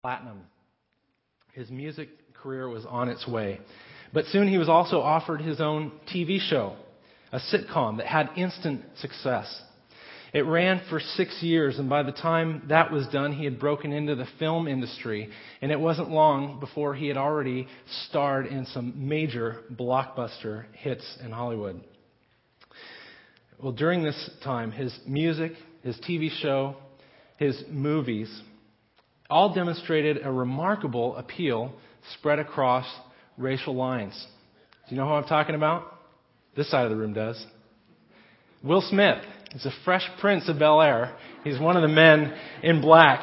platinum. His music career was on its way. But soon he was also offered his own TV show, a sitcom that had instant success. It ran for 6 years, and by the time that was done, he had broken into the film industry, and it wasn't long before he had already starred in some major blockbuster hits in Hollywood. Well, during this time, his music, his TV show, his movies all demonstrated a remarkable appeal spread across racial lines. Do you know who I'm talking about? This side of the room does. Will Smith is the Fresh Prince of Bel-Air. He's one of the men in black.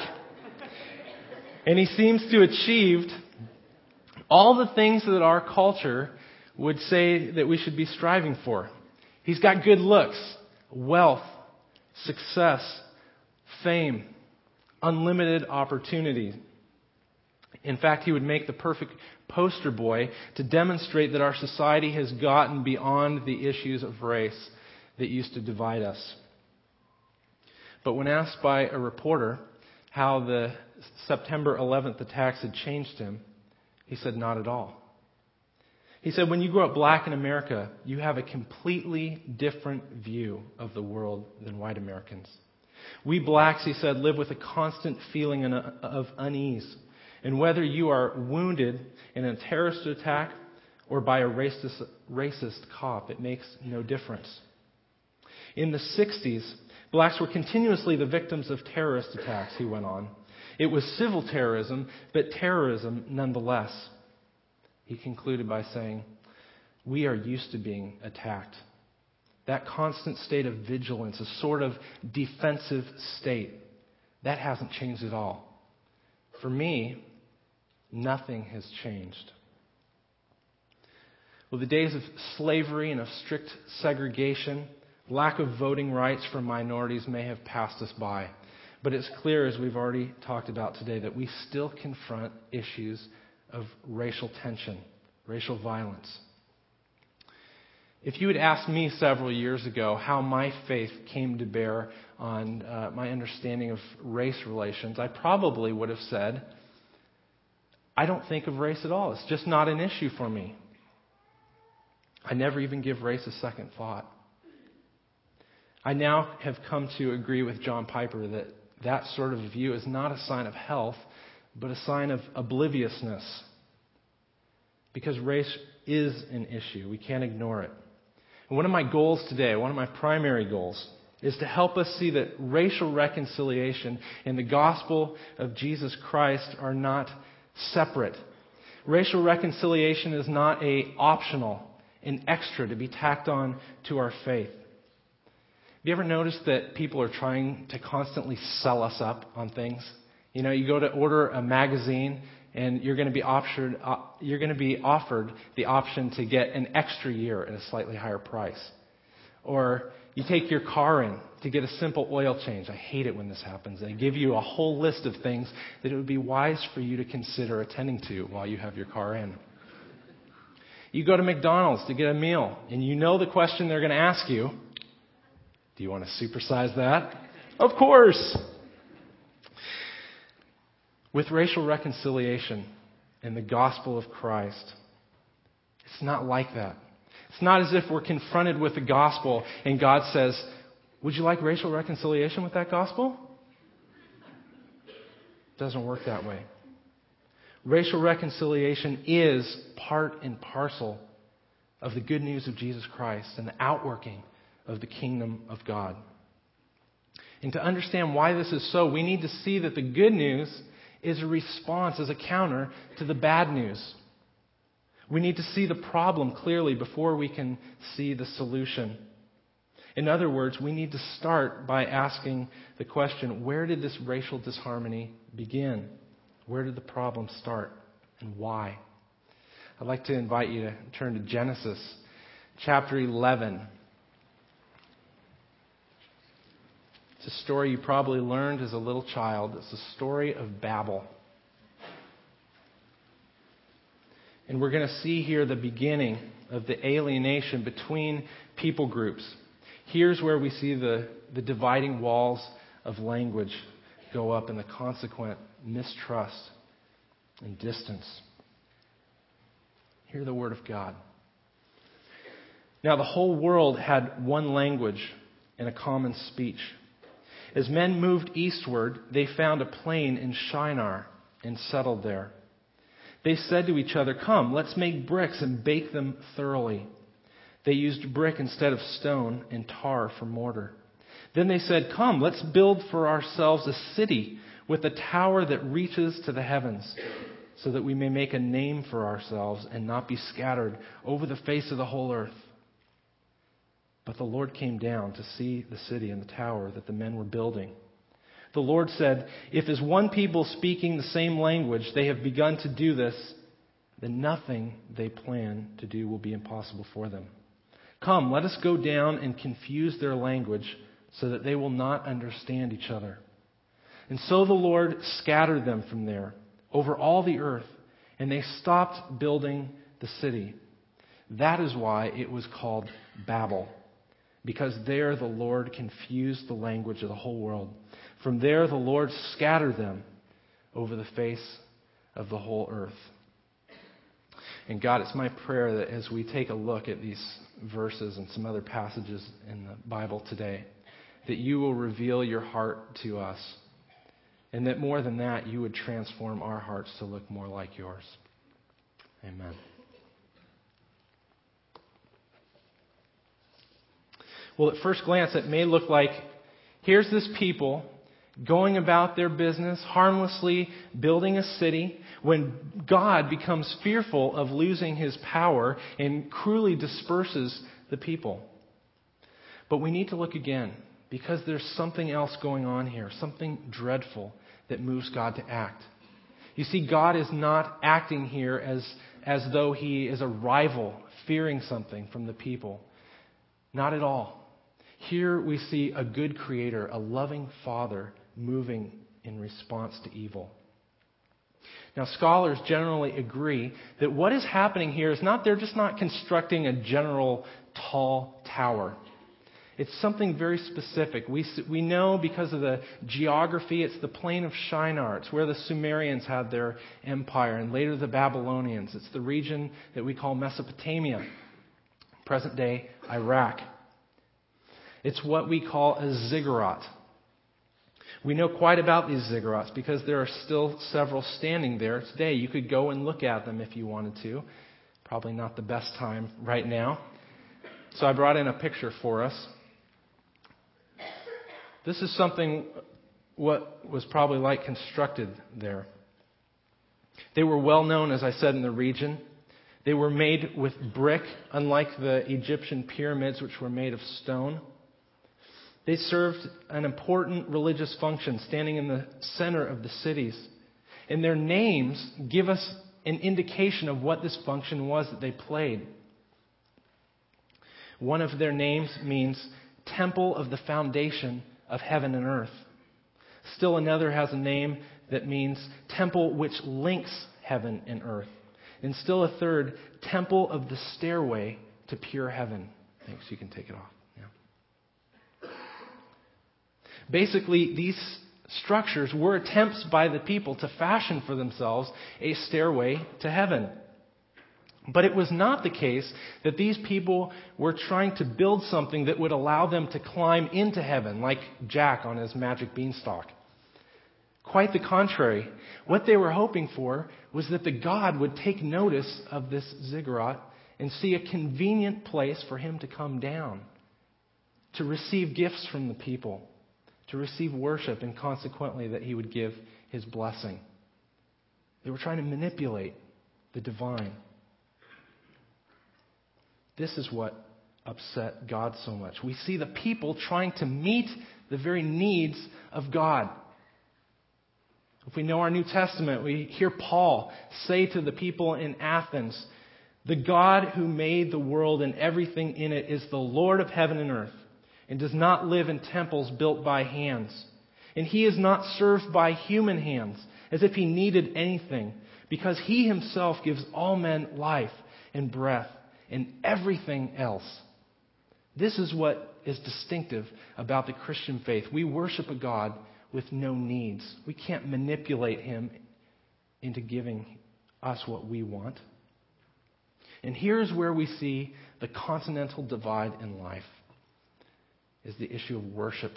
And he seems to have achieved all the things that our culture would say that we should be striving for. He's got good looks, wealth, success, fame, unlimited opportunity. In fact, he would make the perfect poster boy to demonstrate that our society has gotten beyond the issues of race that used to divide us. But when asked by a reporter how the September 11th attacks had changed him, he said, not at all. He said, when you grow up black in America, you have a completely different view of the world than white Americans. We blacks, he said, live with a constant feeling of unease. And whether you are wounded in a terrorist attack or by a racist cop, it makes no difference. In the 60s, blacks were continuously the victims of terrorist attacks, he went on. It was civil terrorism, but terrorism nonetheless. He concluded by saying, we are used to being attacked. That constant state of vigilance, a sort of defensive state, that hasn't changed at all. For me, nothing has changed. Well, the days of slavery and of strict segregation, lack of voting rights for minorities may have passed us by. But it's clear, as we've already talked about today, that we still confront issues of racial tension, racial violence. If you had asked me several years ago how my faith came to bear on my understanding of race relations, I probably would have said, I don't think of race at all. It's just not an issue for me. I never even give race a second thought. I now have come to agree with John Piper that that sort of view is not a sign of health, but a sign of obliviousness. Because race is an issue. We can't ignore it. And one of my goals today, one of my primary goals, is to help us see that racial reconciliation and the gospel of Jesus Christ are not separate. Racial reconciliation is not an extra to be tacked on to our faith. Have you ever noticed that people are trying to constantly sell us up on things? You know, you go to order a magazine and you're going to be offered the option to get an extra year at a slightly higher price. Or you take your car in to get a simple oil change. I hate it when this happens. They give you a whole list of things that it would be wise for you to consider attending to while you have your car in. You go to McDonald's to get a meal, and you know the question they're going to ask you. Do you want to supersize that? Of course! With racial reconciliation and the gospel of Christ, it's not like that. It's not as if we're confronted with the gospel and God says, would you like racial reconciliation with that gospel? It doesn't work that way. Racial reconciliation is part and parcel of the good news of Jesus Christ and the outworking of the kingdom of God. And to understand why this is so, we need to see that the good news is a response, as a counter to the bad news. We need to see the problem clearly before we can see the solution. In other words, we need to start by asking the question, where did this racial disharmony begin? Where did the problem start and why? I'd like to invite you to turn to Genesis chapter 11. It's a story you probably learned as a little child. It's the story of Babel. And we're going to see here the beginning of the alienation between people groups. Here's where we see the dividing walls of language go up and the consequent mistrust and distance. Hear the word of God. Now the whole world had one language and a common speech. As men moved eastward, they found a plain in Shinar and settled there. They said to each other, "Come, let's make bricks and bake them thoroughly." They used brick instead of stone and tar for mortar. Then they said, "Come, let's build for ourselves a city with a tower that reaches to the heavens, so that we may make a name for ourselves and not be scattered over the face of the whole earth." But the Lord came down to see the city and the tower that the men were building. The Lord said, "If as one people speaking the same language they have begun to do this, then nothing they plan to do will be impossible for them. Come, let us go down and confuse their language so that they will not understand each other." And so the Lord scattered them from there over all the earth, and they stopped building the city. That is why it was called Babel, because there the Lord confused the language of the whole world. From there the Lord scattered them over the face of the whole earth. And God, it's my prayer that as we take a look at these verses and some other passages in the Bible today, that you will reveal your heart to us. And that more than that, you would transform our hearts to look more like yours. Amen. Well, at first glance, it may look like here's this people going about their business, harmlessly building a city, when God becomes fearful of losing his power and cruelly disperses the people. But we need to look again, because there's something else going on here, something dreadful that moves God to act. You see, God is not acting here as though he is a rival fearing something from the people. Not at all. Here we see a good creator, a loving father moving in response to evil. Now, scholars generally agree that what is happening here is they're just not constructing a general tall tower. It's something very specific. We know because of the geography, it's the plain of Shinar. It's where the Sumerians had their empire, and later the Babylonians. It's the region that we call Mesopotamia, present-day Iraq. It's what we call a ziggurat. We know quite about these ziggurats because there are still several standing there today. You could go and look at them if you wanted to. Probably not the best time right now. So I brought in a picture for us. This is something what was probably like constructed there. They were well known, as I said, in the region. They were made with brick, unlike the Egyptian pyramids, which were made of stone. They served an important religious function, standing in the center of the cities. And their names give us an indication of what this function was that they played. One of their names means Temple of the Foundation of Heaven and Earth. Still another has a name that means Temple which links heaven and earth. And still a third, Temple of the Stairway to Pure Heaven. Thanks, you can take it off. Yeah. Basically, these structures were attempts by the people to fashion for themselves a stairway to heaven. But it was not the case that these people were trying to build something that would allow them to climb into heaven, like Jack on his magic beanstalk. Quite the contrary. What they were hoping for was that the God would take notice of this ziggurat and see a convenient place for him to come down, to receive gifts from the people, to receive worship, and consequently that he would give his blessing. They were trying to manipulate the divine. This is what upset God so much. We see the people trying to meet the very needs of God. If we know our New Testament, we hear Paul say to the people in Athens, "The God who made the world and everything in it is the Lord of heaven and earth, and does not live in temples built by hands. And he is not served by human hands, as if he needed anything, because he himself gives all men life and breath and everything else." This is what is distinctive about the Christian faith. We worship a God with no needs. We can't manipulate him into giving us what we want. And here's where we see the continental divide in life, is the issue of worship.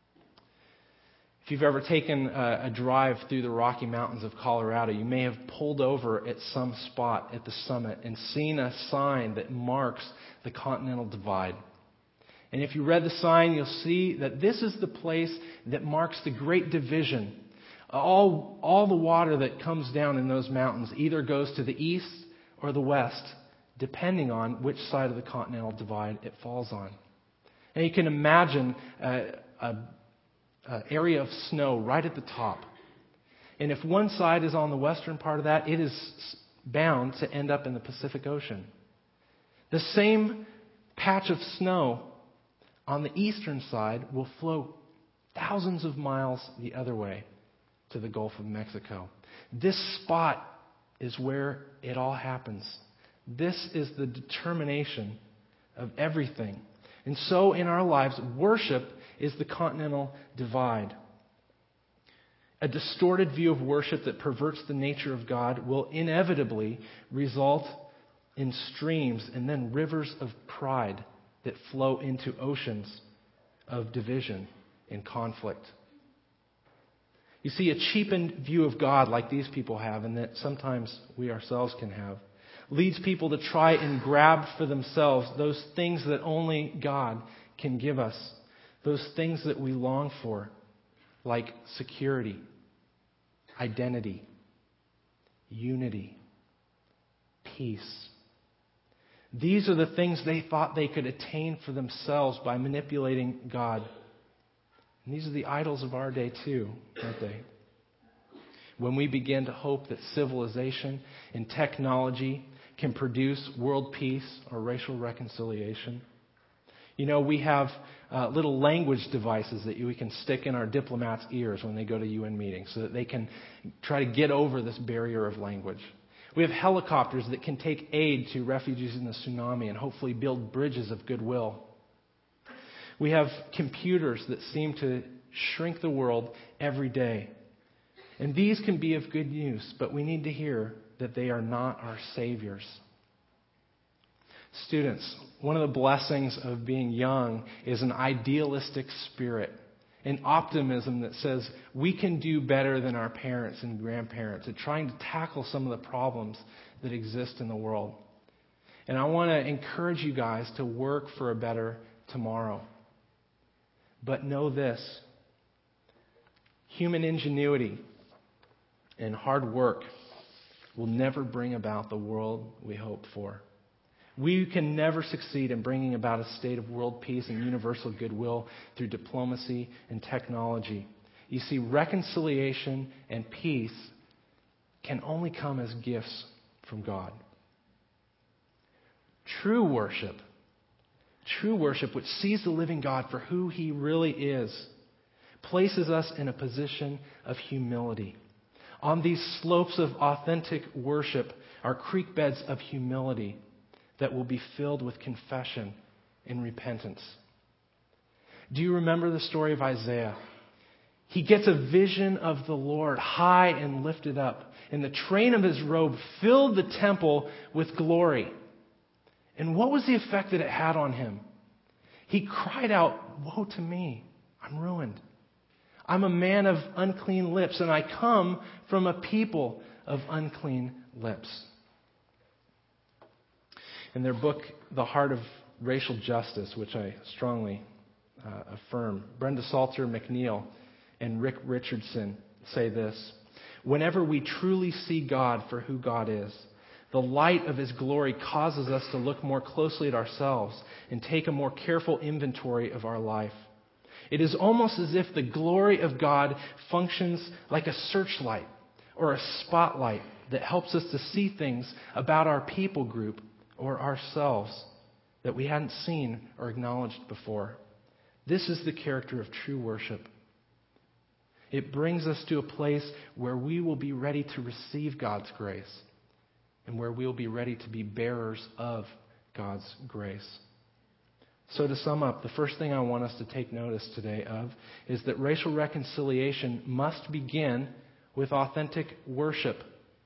If you've ever taken a drive through the Rocky Mountains of Colorado, you may have pulled over at some spot at the summit and seen a sign that marks the continental divide. And if you read the sign, you'll see that this is the place that marks the great division. All the water that comes down in those mountains either goes to the east or the west, depending on which side of the continental divide it falls on. And you can imagine an area of snow right at the top. And if one side is on the western part of that, it is bound to end up in the Pacific Ocean. The same patch of snow on the eastern side will flow thousands of miles the other way to the Gulf of Mexico. This spot is where it all happens. This is the determination of everything. And so in our lives, worship is the continental divide. A distorted view of worship that perverts the nature of God will inevitably result in streams and then rivers of pride that flow into oceans of division and conflict. You see, a cheapened view of God like these people have, and that sometimes we ourselves can have, leads people to try and grab for themselves those things that only God can give us, those things that we long for, like security, identity, unity, peace. These are the things they thought they could attain for themselves by manipulating God. And these are the idols of our day too, aren't they? When we begin to hope that civilization and technology can produce world peace or racial reconciliation. You know, we have little language devices that we can stick in our diplomats' ears when they go to UN meetings so that they can try to get over this barrier of language. We have helicopters that can take aid to refugees in the tsunami and hopefully build bridges of goodwill. We have computers that seem to shrink the world every day. And these can be of good use, but we need to hear that they are not our saviors. Students, one of the blessings of being young is an idealistic spirit, an optimism that says we can do better than our parents and grandparents at trying to tackle some of the problems that exist in the world. And I want to encourage you guys to work for a better tomorrow. But know this: human ingenuity and hard work will never bring about the world we hope for. We can never succeed in bringing about a state of world peace and universal goodwill through diplomacy and technology. You see, reconciliation and peace can only come as gifts from God. True worship, which sees the living God for who He really is, places us in a position of humility. On these slopes of authentic worship are creek beds of humility that will be filled with confession and repentance. Do you remember the story of Isaiah? He gets a vision of the Lord high and lifted up, and the train of his robe filled the temple with glory. And what was the effect that it had on him? He cried out, "Woe to me, I'm ruined. I'm a man of unclean lips, and I come from a people of unclean lips." In their book, The Heart of Racial Justice, which I strongly affirm, Brenda Salter McNeil and Rick Richardson say this: whenever we truly see God for who God is, the light of His glory causes us to look more closely at ourselves and take a more careful inventory of our life. It is almost as if the glory of God functions like a searchlight or a spotlight that helps us to see things about our people group or ourselves that we hadn't seen or acknowledged before. This is the character of true worship. It brings us to a place where we will be ready to receive God's grace and where we will be ready to be bearers of God's grace. So to sum up, the first thing I want us to take notice today of is that racial reconciliation must begin with authentic worship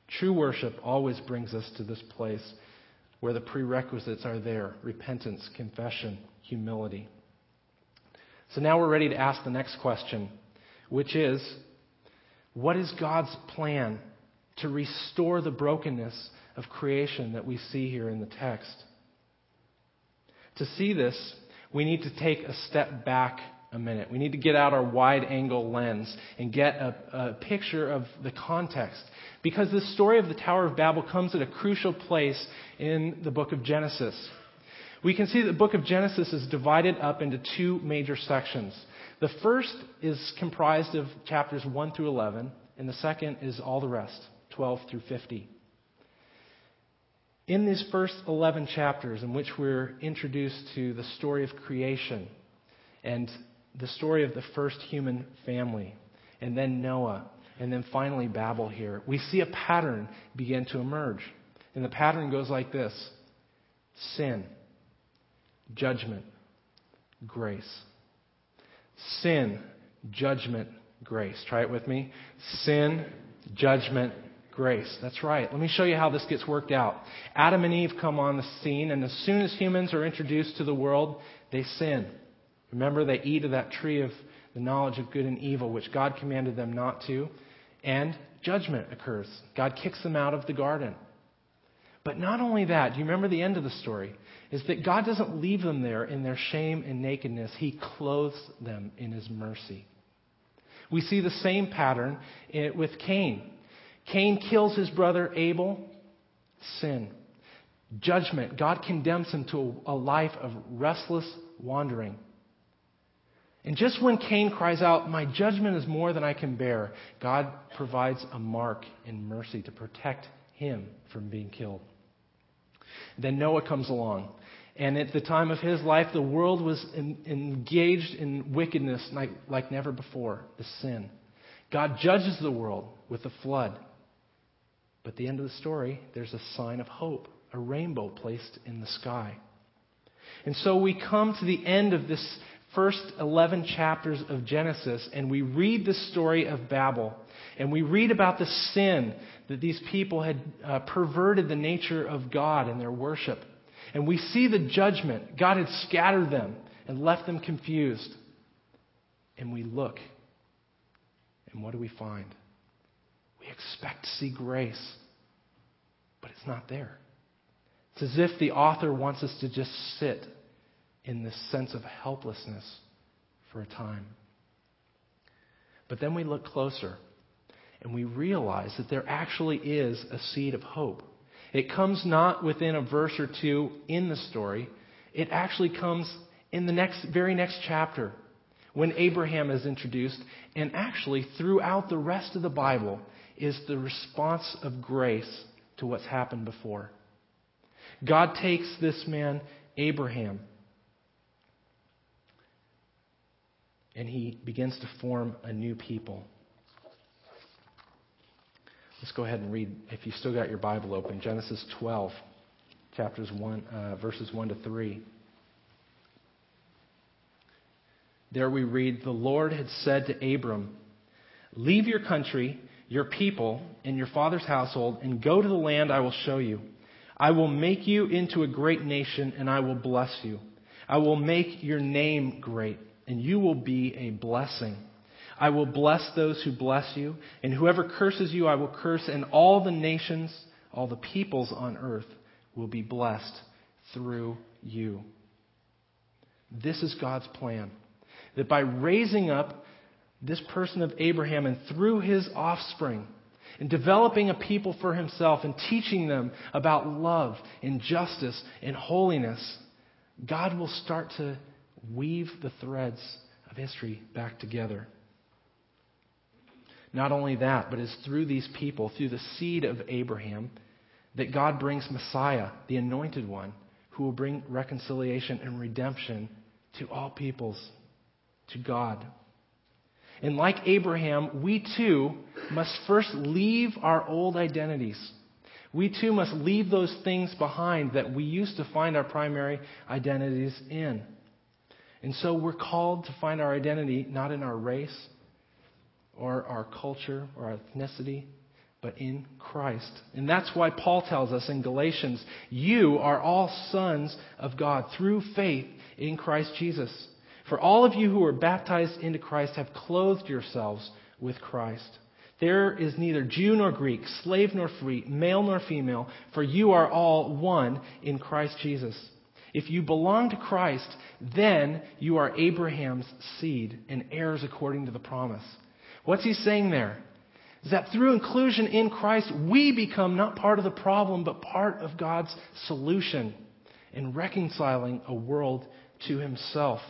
True worship always brings us to this place where the prerequisites are there: repentance, confession, humility. So now we're ready to ask the next question, which is, what is God's plan to restore the brokenness of creation that we see here in the text? To see this, we need to take a step back a minute. We need to get out our wide-angle lens and get a picture of the context. Because the story of the Tower of Babel comes at a crucial place in the book of Genesis. We can see that the book of Genesis is divided up into two major sections. The first is comprised of chapters 1 through 11, and the second is all the rest, 12 through 50. In these first 11 chapters, in which we're introduced to the story of creation and the story of the first human family, and then Noah, and then finally Babel here, we see a pattern begin to emerge. And the pattern goes like this: sin, judgment, grace. Sin, judgment, grace. Try it with me. Sin, judgment, grace. That's right. Let me show you how this gets worked out. Adam and Eve come on the scene, and as soon as humans are introduced to the world, they sin. Remember, they eat of that tree of the knowledge of good and evil, which God commanded them not to, and judgment occurs. God kicks them out of the garden. But not only that, do you remember the end of the story? Is that God doesn't leave them there in their shame and nakedness. He clothes them in His mercy. We see the same pattern with Cain. Cain kills his brother Abel. Sin. Judgment. God condemns him to a life of restless wandering. And just when Cain cries out, "My judgment is more than I can bear," God provides a mark in mercy to protect him from being killed. Then Noah comes along. And at the time of his life, the world was engaged in wickedness like never before, the sin. God judges the world with a flood. But at the end of the story, there's a sign of hope, a rainbow placed in the sky. And so we come to the end of this first 11 chapters of Genesis, and we read the story of Babel. And we read about the sin that these people had perverted the nature of God in their worship. And we see the judgment. God had scattered them and left them confused. And we look. And what do we find? We expect to see grace. But it's not there. It's as if the author wants us to just sit in this sense of helplessness for a time. But then we look closer. And we realize that there actually is a seed of hope. It comes not within a verse or two in the story. It actually comes in the very next chapter when Abraham is introduced. And actually throughout the rest of the Bible is the response of grace to what's happened before. God takes this man, Abraham, and He begins to form a new people. Let's go ahead and read, if you still got your Bible open, Genesis 12, verses 1 to 3. There we read, "The Lord had said to Abram, 'Leave your country, your people, and your father's household, and go to the land I will show you. I will make you into a great nation, and I will bless you. I will make your name great, and you will be a blessing. I will bless those who bless you, and whoever curses you I will curse, and all the nations, all the peoples on earth will be blessed through you.'" This is God's plan. That by raising up this person of Abraham and through his offspring, and developing a people for Himself and teaching them about love and justice and holiness, God will start to weave the threads of history back together. Not only that, but it's through these people, through the seed of Abraham, that God brings Messiah, the anointed one, who will bring reconciliation and redemption to all peoples, to God. And like Abraham, we too must first leave our old identities. We too must leave those things behind that we used to find our primary identities in. And so we're called to find our identity not in our race, or our culture, or our ethnicity, but in Christ. And that's why Paul tells us in Galatians, you are all sons of God through faith in Christ Jesus. For all of you who are baptized into Christ have clothed yourselves with Christ. There is neither Jew nor Greek, slave nor free, male nor female, for you are all one in Christ Jesus. If you belong to Christ, then you are Abraham's seed and heirs according to the promise. What's he saying there? Is that through inclusion in Christ, we become not part of the problem, but part of God's solution in reconciling a world to himself.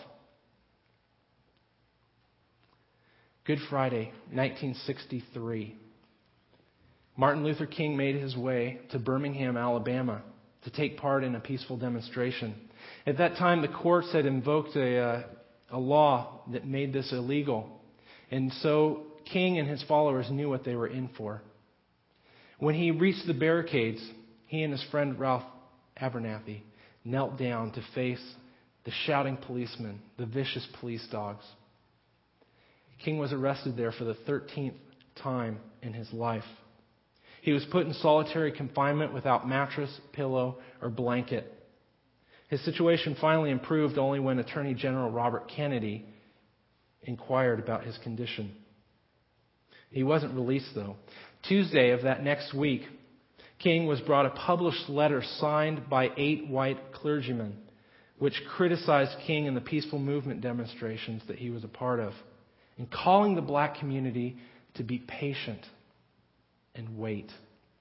Good Friday, 1963. Martin Luther King made his way to Birmingham, Alabama, to take part in a peaceful demonstration. At that time, the courts had invoked a law that made this illegal. And so King and his followers knew what they were in for. When he reached the barricades, he and his friend Ralph Abernathy knelt down to face the shouting policemen, the vicious police dogs. King was arrested there for the 13th time in his life. He was put in solitary confinement without mattress, pillow, or blanket. His situation finally improved only when Attorney General Robert Kennedy inquired about his condition. He wasn't released, though. Tuesday of that next week, King was brought a published letter signed by 8 white clergymen, which criticized King and the peaceful movement demonstrations that he was a part of, and calling the black community to be patient and wait.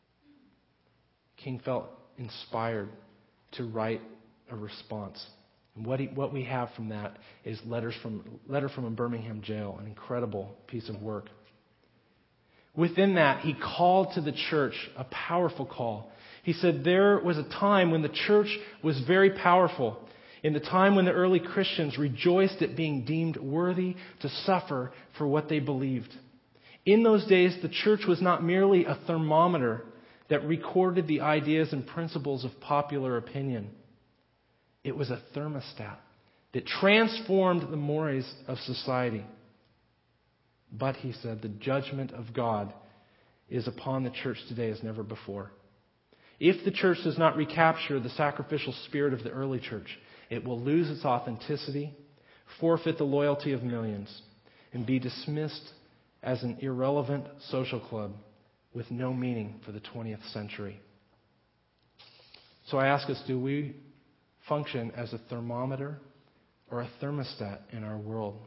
King felt inspired to write a response. And what we have from that is letter from a Birmingham jail, an incredible piece of work. Within that, he called to the church, a powerful call. He said there was a time when the church was very powerful. In the time when the early Christians rejoiced at being deemed worthy to suffer for what they believed. In those days, the church was not merely a thermometer that recorded the ideas and principles of popular opinion. It was a thermostat that transformed the mores of society. But, he said, the judgment of God is upon the church today as never before. If the church does not recapture the sacrificial spirit of the early church, it will lose its authenticity, forfeit the loyalty of millions, and be dismissed as an irrelevant social club with no meaning for the 20th century. So I ask us, do we function as a thermometer or a thermostat in our world?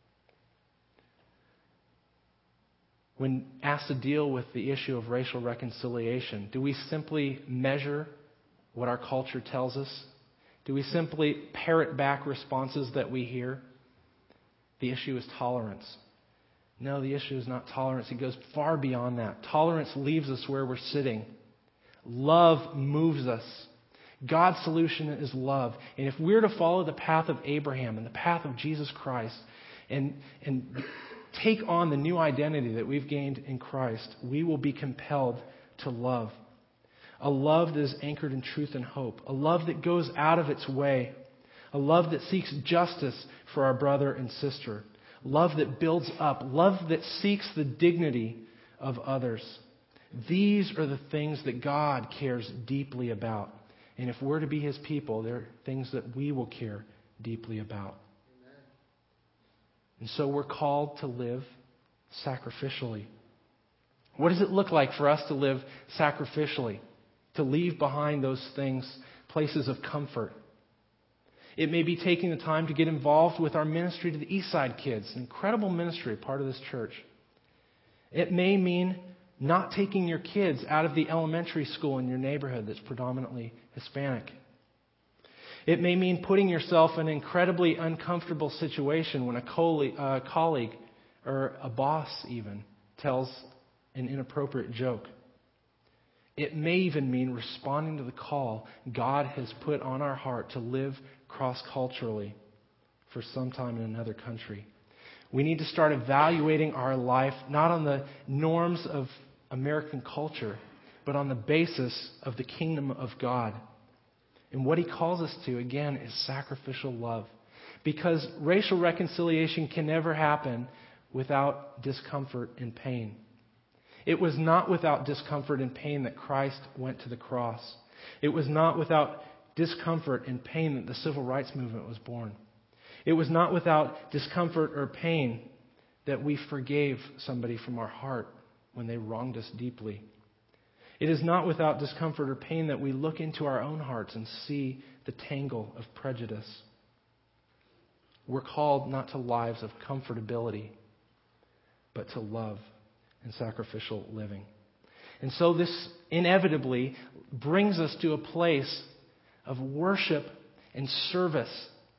When asked to deal with the issue of racial reconciliation, do we simply measure what our culture tells us? Do we simply parrot back responses that we hear? The issue is tolerance. No, the issue is not tolerance. It goes far beyond that. Tolerance leaves us where we're sitting. Love moves us. God's solution is love. And if we're to follow the path of Abraham and the path of Jesus Christ and take on the new identity that we've gained in Christ, we will be compelled to love. A love that is anchored in truth and hope. A love that goes out of its way. A love that seeks justice for our brother and sister. Love that builds up. Love that seeks the dignity of others. These are the things that God cares deeply about. And if we're to be His people, they're things that we will care deeply about. Amen. And so we're called to live sacrificially. What does it look like for us to live sacrificially? To leave behind those things, places of comfort. It may be taking the time to get involved with our ministry to the Eastside kids, an incredible ministry, part of this church. It may mean not taking your kids out of the elementary school in your neighborhood that's predominantly Hispanic. It may mean putting yourself in an incredibly uncomfortable situation when a colleague or a boss even tells an inappropriate joke. It may even mean responding to the call God has put on our heart to live cross-culturally for some time in another country. We need to start evaluating our life not on the norms of American culture, but on the basis of the kingdom of God. And what He calls us to, again, is sacrificial love. Because racial reconciliation can never happen without discomfort and pain. It was not without discomfort and pain that Christ went to the cross. It was not without discomfort and pain that the civil rights movement was born. It was not without discomfort or pain that we forgave somebody from our heart when they wronged us deeply. It is not without discomfort or pain that we look into our own hearts and see the tangle of prejudice. We're called not to lives of comfortability, but to love and sacrificial living. And so this inevitably brings us to a place of worship and service.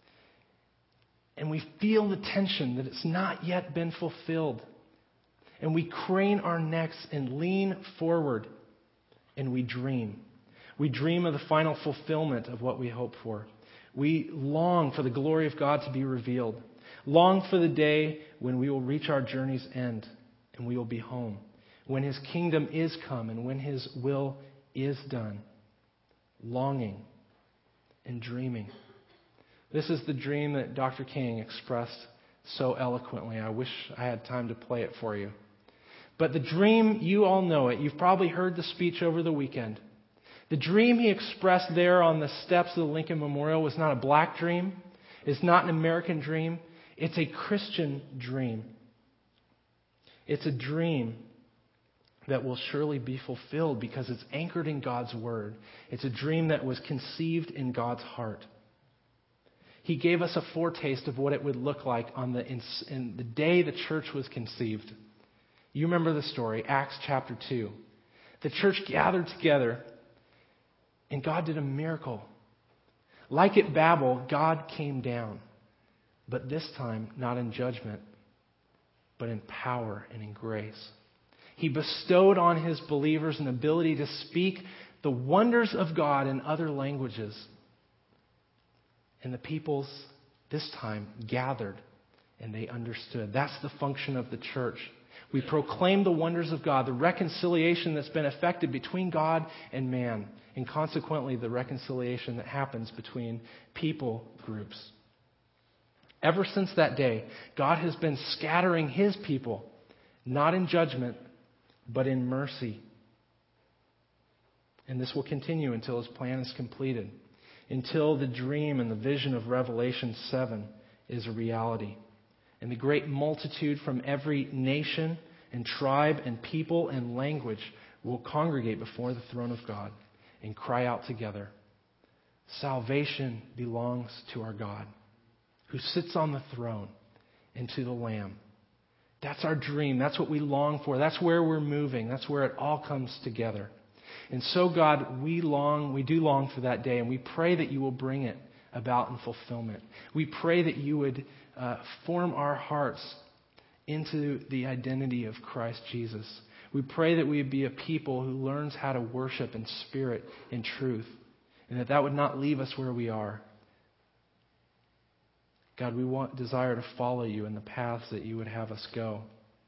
And we feel the tension that it's not yet been fulfilled. And we crane our necks and lean forward and we dream. We dream of the final fulfillment of what we hope for. We long for the glory of God to be revealed. Long for the day when we will reach our journey's end and we will be home. When His kingdom is come and when His will is done. Longing and dreaming. This is the dream that Dr. King expressed so eloquently. I wish I had time to play it for you. But the dream, you all know it. You've probably heard the speech over the weekend. The dream he expressed there on the steps of the Lincoln Memorial was not a black dream. It's not an American dream. It's a Christian dream. It's a dream that will surely be fulfilled because it's anchored in God's Word. It's a dream that was conceived in God's heart. He gave us a foretaste of what it would look like in the day the church was conceived. You remember the story, Acts chapter 2. The church gathered together and God did a miracle. Like at Babel, God came down. But this time, not in judgment, but in power and in grace. He bestowed on His believers an ability to speak the wonders of God in other languages. And the peoples, this time, gathered and they understood. That's the function of the church. We proclaim the wonders of God, the reconciliation that's been effected between God and man, and consequently the reconciliation that happens between people groups. Ever since that day, God has been scattering His people, not in judgment, but in mercy. And this will continue until His plan is completed, until the dream and the vision of Revelation 7 is a reality. And the great multitude from every nation and tribe and people and language will congregate before the throne of God and cry out together, "Salvation belongs to our God, who sits on the throne, and to the Lamb." That's our dream. That's what we long for. That's where we're moving. That's where it all comes together. And so, God, we do long for that day, and we pray that You will bring it about in fulfillment. We pray that You would form our hearts into the identity of Christ Jesus. We pray that we would be a people who learns how to worship in spirit and truth, and that would not leave us where we are. God, we desire to follow You in the paths that You would have us go.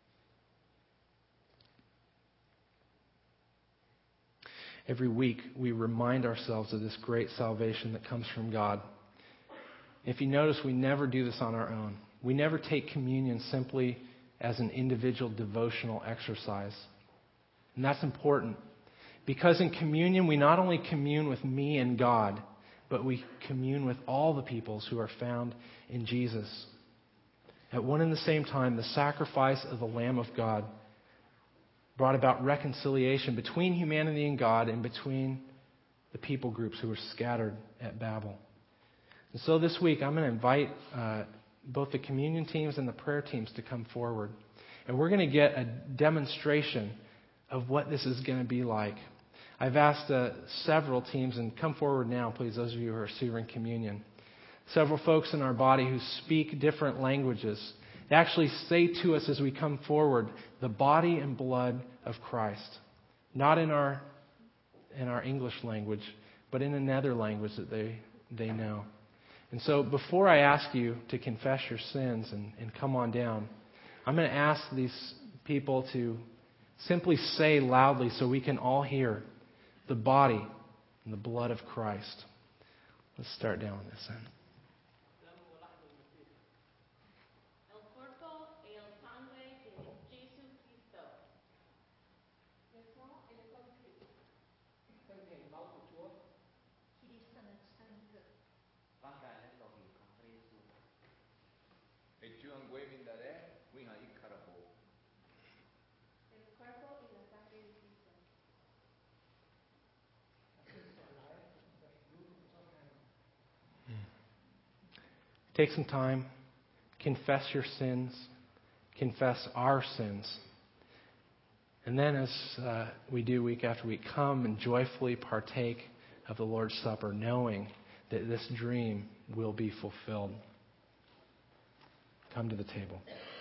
Every week, we remind ourselves of this great salvation that comes from God. If you notice, we never do this on our own. We never take communion simply as an individual devotional exercise. And that's important, because in communion, we not only commune with me and God, but we commune with all the peoples who are found in Jesus. At one and the same time, the sacrifice of the Lamb of God brought about reconciliation between humanity and God and between the people groups who were scattered at Babel. And so this week, I'm going to invite both the communion teams and the prayer teams to come forward. And we're going to get a demonstration of what this is going to be like. I've asked several teams, and come forward now, please, those of you who are receiving communion. Several folks in our body who speak different languages. They actually say to us as we come forward, the body and blood of Christ. Not in our English language, but in another language that they know. And so before I ask you to confess your sins and come on down, I'm going to ask these people to simply say loudly so we can all hear, the body and the blood of Christ. Let's start down on this end. El cuerpo y el sangre de Jesucristo. Take some time, confess your sins, confess our sins. And then as we do week after week, come and joyfully partake of the Lord's Supper, knowing that this dream will be fulfilled. Come to the table.